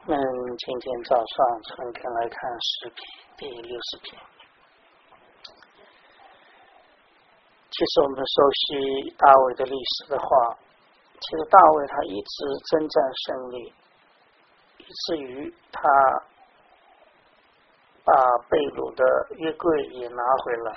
今天早上重新来看诗篇第60篇。其实我们熟悉大卫的历史的话，其实大卫他一直征战胜利，以至于他把被掳的约柜也拿回来。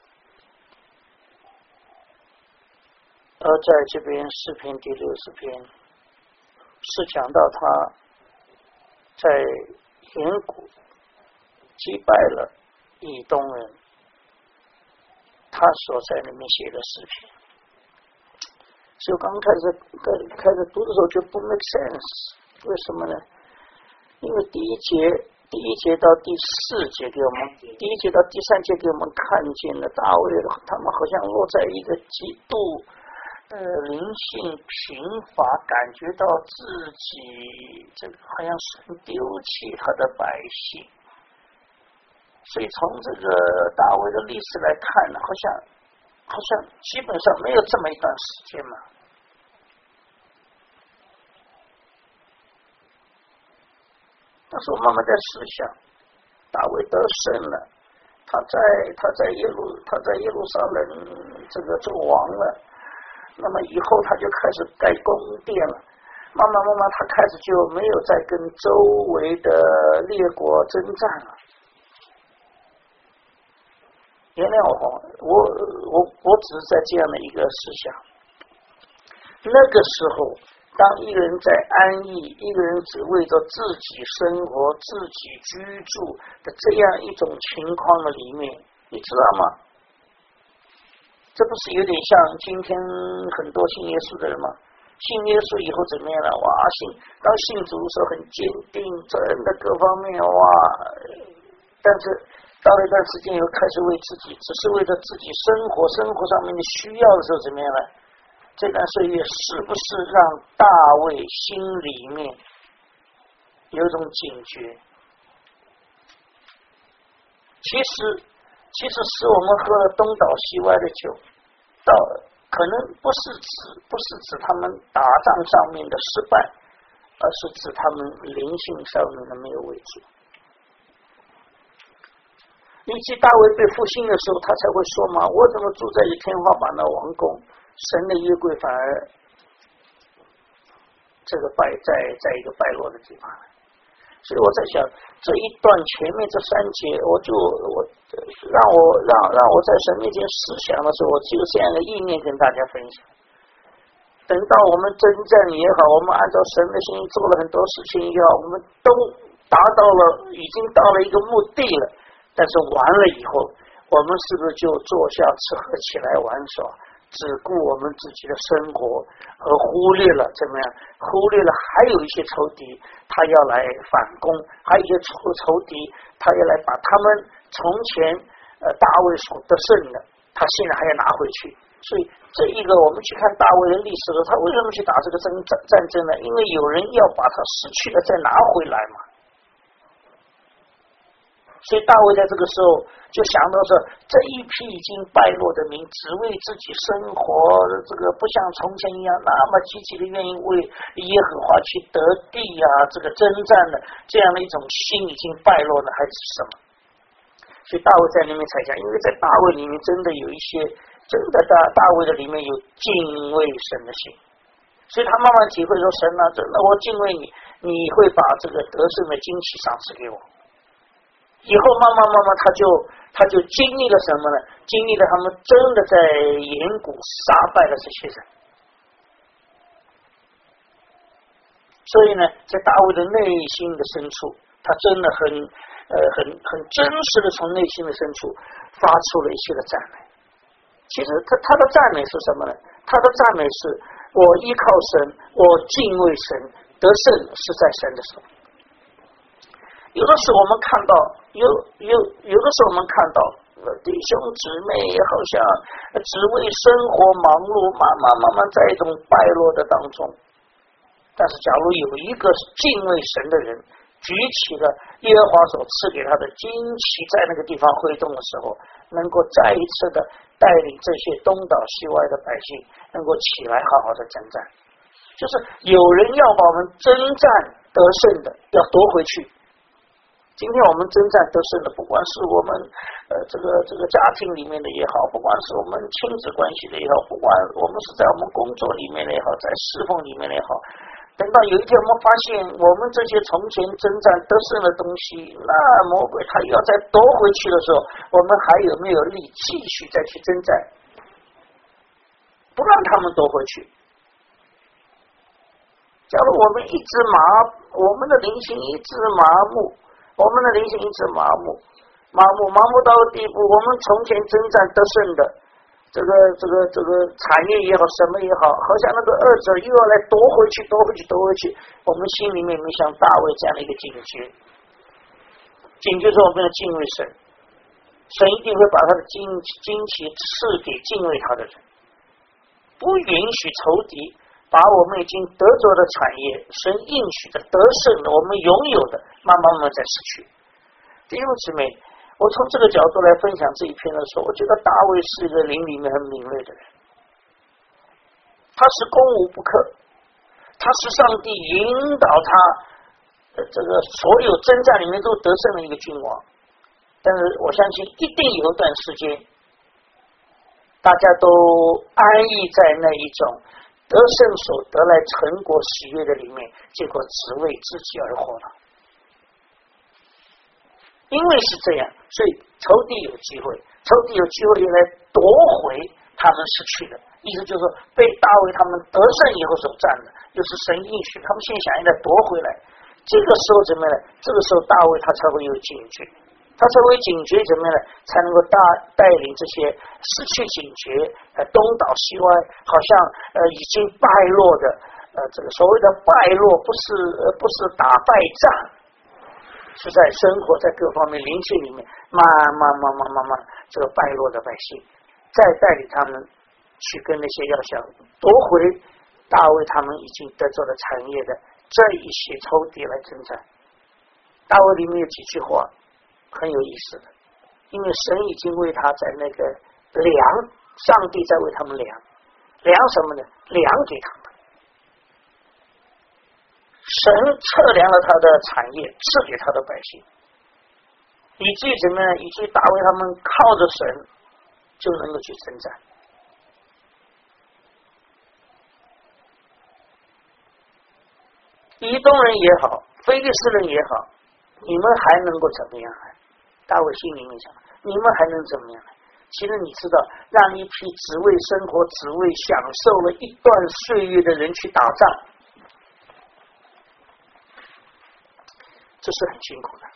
而在这边诗篇第60篇是讲到他在远古击败了以东人，他所在里面写的诗篇。所以我刚开始读的时候就不 make sense， 为什么呢？因为第一节到第4节给我们，第1节到第3节给我们看见了大卫他们好像落在一个极度灵性贫乏，感觉到自己这个好像神丢弃他的百姓，所以从这个大卫的历史来看呢，好像基本上没有这么一段时间嘛。但是我慢慢在思想，大卫得胜了，他在耶路撒冷这个做王了。那么以后他就开始盖宫殿了，慢慢他开始就没有再跟周围的列国征战了。原谅我只是在这样的一个思想。那个时候当一个人在安逸，一个人只为着自己生活自己居住的这样一种情况的里面，你知道吗？这不是有点像今天很多信耶稣的人吗？信耶稣以后怎么样了？哇，当信主的时候很坚定，真的各方面哇，但是到了一段时间以后开始为自己，只是为了自己生活上面的需要的时候怎么样了？这段岁月是不是让大卫心里面有一种警觉？其实使我们喝了东倒西歪的酒，可能不是指他们打仗上面的失败，而是指他们灵性上面的没有为主。以及大卫被复兴的时候，他才会说嘛，我怎么住在一天花板的王宫，神的约柜反而这个在一个败落的地方。所以我在想，这一段前面这3节，让我在神面前思想的时候，我就这样的意念跟大家分享。等到我们征战也好，我们按照神的心意做了很多事情也好，我们都达到了，已经到了一个目的了。但是完了以后，我们是不是就坐下吃喝起来玩耍，只顾我们自己的生活，而忽略了怎么样？忽略了还有一些仇敌，他要来反攻，还有一些仇敌，他要来把他们从前大卫所得胜的，他现在还要拿回去。所以这一个我们去看大卫的历史的时候，他为什么去打这个战争呢？因为有人要把他失去的再拿回来嘛。所以大卫在这个时候就想到说，这一批已经败落的民，只为自己生活，这个不像从前一样那么积极的愿意为耶和华去得地啊，这个征战的这样的一种心已经败落了，还是什么？所以大卫在里面才讲，因为在大卫里面真的有一些真的大卫的里面有敬畏神的心，所以他慢慢体会说，神啊，真的我敬畏你，你会把这个得胜的惊奇赏赐给我。以后慢慢他就经历了什么呢？经历了他们真的在远古杀败了这些人。所以呢，在大卫的内心的深处，他真的很真实的从内心的深处发出了一些的赞美。其实他的赞美是什么呢？他的赞美是我依靠神，我敬畏神，得胜是在神的手。有的时候我们看到，有的时候我们看到弟兄姊妹好像只为生活忙碌，慢慢在一种败落的当中。但是假如有一个敬畏神的人，举起了耶和华所赐给他的旌旗，在那个地方挥动的时候，能够再一次的带领这些东倒西歪的百姓能够起来好好的征战。就是有人要把我们征战得胜的要夺回去。今天我们征战得胜的，不管是我们这个家庭里面的也好，不管是我们亲子关系的也好，不管我们是在我们工作里面的也好，在侍奉里面的也好，等到有一天我们发现我们这些从前征战得胜的东西，那魔鬼他要再夺回去的时候，我们还有没有力继续再去征战？不让他们夺回去。假如我们一直我们的灵性一直麻木，我们的灵性一直麻木到地步，我们从前征战得胜的这个产业也好，什么也好，好像那个恶者又要来夺回去，我们心里面有没有像大卫这样的一个警觉？警觉说我们要敬畏神，神一定会把他的惊奇赐给敬畏他的人，不允许仇敌把我们已经得着的产业，神应许的得胜的，我们拥有的，慢慢在失去。弟兄姊妹，我从这个角度来分享这一篇的时候，我觉得大卫是一个灵里面很敏锐的人，他是攻无不克，他是上帝引导他这个所有征战里面都得胜的一个君王。但是我相信一定有一段时间大家都安逸在那一种得胜所得来成果喜悦的里面，结果只为自己而活了。因为是这样，所以仇敌有机会来夺回他们失去的。意思就是说，被大卫他们得胜以后所占的，又是神应许，他们现在想要来夺回来。这个时候怎么样呢？这个时候大卫他才会有警觉，他才会警觉怎么样呢？才能够带领这些失去警觉、东倒西歪，好像已经败落的这个所谓的败落，不是打败仗，是在生活在各方面灵性里面慢慢这个败落的百姓，再带领他们去跟那些要想夺回大卫他们已经得着的产业的这一些仇敌来征战。大卫里面有几句话很有意思的，因为神已经为他在那个量，上帝在为他们量什么呢？量给他们，神测量了他的产业，赐给他的百姓，以至于怎么样？以至于大卫他们靠着神就能够去征战。以东人也好，非利士人也好，你们还能够怎么样呢？大卫心里面想，你们还能怎么样呢？其实你知道，让一批只为生活、只为享受了一段岁月的人去打仗，这是很辛苦的。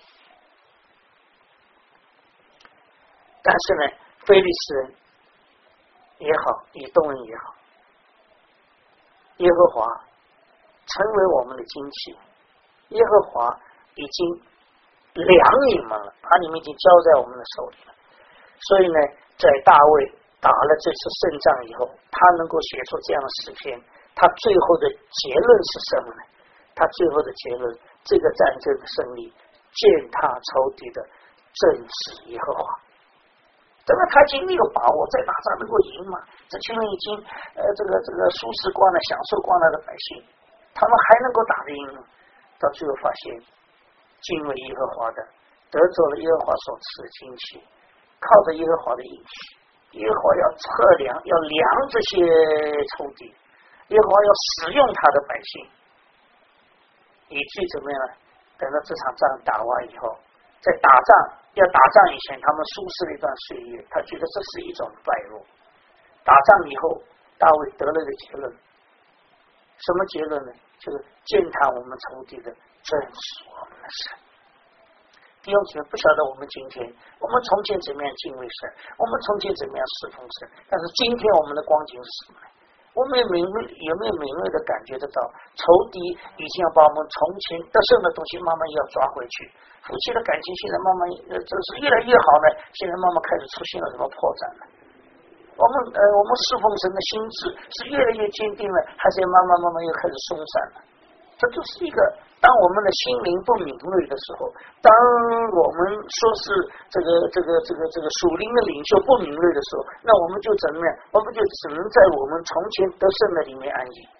但是呢，非利士人也好，以东人也好，耶和华成为我们的惊奇，耶和华已经量你们了，把你们已经交在我们的手里了。所以呢，在大卫打了这次胜仗以后，他能够写出这样的诗篇，他最后的结论是什么呢？他最后的结论，这个战争的胜利践踏仇敌的正是耶和华。等到他已经没有把握在打仗能够赢嘛，这群人已经这个舒适惯了、享受惯了的百姓，他们还能够打得赢吗？到最后发现，敬畏耶和华的得着了耶和华所赐的惊奇，靠着耶和华的应许，耶和华要测量、要量这些仇敌，耶和华要使用他的百姓，以至怎么样呢？等到这场仗打完以后，在要打仗以前，他们舒适了一段岁月，他觉得这是一种败落。打仗以后，大卫得了一个结论，什么结论呢？就是践踏我们仇敌的正是我们的神。弟兄姊妹，不晓得我们今天，我们从前怎么样敬畏神，我们从前怎么样侍奉神，但是今天我们的光景是什么呢？我们有没有敏锐的感觉得到，仇敌已经要把我们从前得胜的东西慢慢要抓回去，夫妻的感情现在慢慢这是越来越好呢，现在慢慢开始出现了什么破绽了？我们侍奉神的心智是越来越坚定了，还是慢慢又开始松散了？这就是一个，当我们的心灵不敏锐的时候，当我们说是这个属灵的领袖不敏锐的时候，那我们就怎么样？我们就只能在我们从前得胜的里面安逸。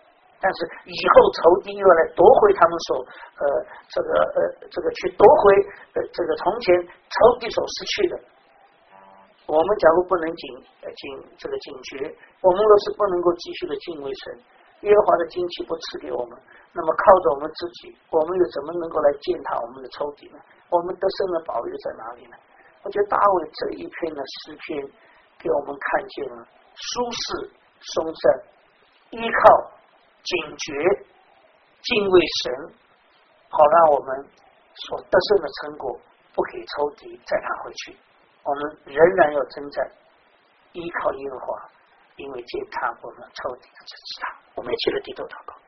但是以后仇敌又来夺回他们所这个去夺回这个从前仇敌所失去的。我们假如不能警觉，我们若是不能够继续的敬畏神，耶和华的惊奇不赐给我们，那么靠着我们自己，我们又怎么能够来践踏我们的仇敌呢？我们得胜的保佑在哪里呢？我觉得大卫这一篇的诗篇给我们看见了舒适松散，依靠警觉敬畏神，好让我们所得胜的成果不给抽敌再拿回去。我们仍然要征战，依靠耶和华，因为践踏我们抽敌的支持他。我们一起来低头祷告。